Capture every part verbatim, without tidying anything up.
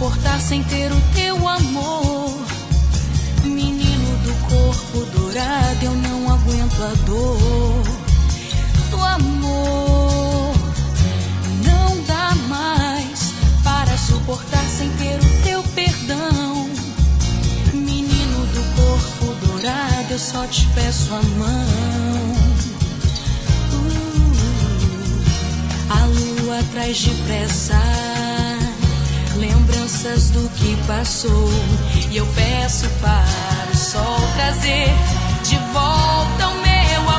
suportar sem ter o teu amor. Menino do corpo dourado, eu não aguento a dor do amor. Não dá mais para suportar sem ter o teu perdão. Menino do corpo dourado, eu só te peço a mão. uh, A lua traz depressa lembranças do que passou, e eu peço para o sol trazer de volta o meu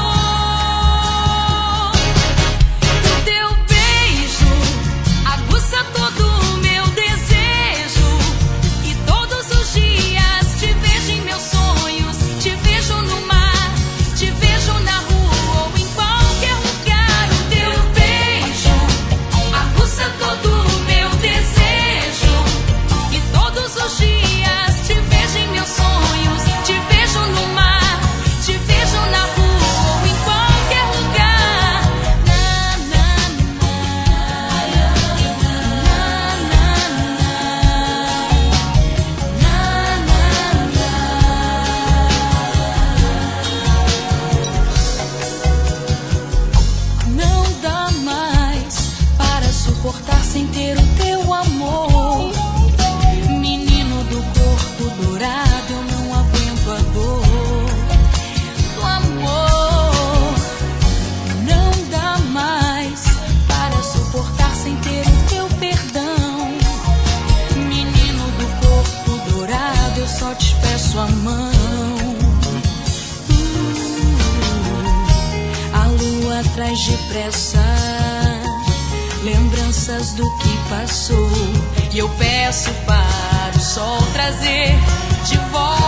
amor. O teu beijo aguça todo o meu desejo, e todos os dias te vejo em meus sonhos. Te vejo no mar, te vejo na rua ou em qualquer lugar. O teu beijo aguça todo o meu desejo, e todos os dias te vejo em meus sonhos. Te vejo no mar, te vejo na rua ou em qualquer lugar. Na, na, na, na, na, na, na. Não dá mais para suportar sem ter o teu amor. Menino do corpo dourado, eu não aguento a dor do amor. Não dá mais para suportar sem ter o teu perdão. Menino do corpo dourado, eu só te peço a mão. uh, A lua traz depressa lembranças do que passou, e eu peço para o sol trazer de volta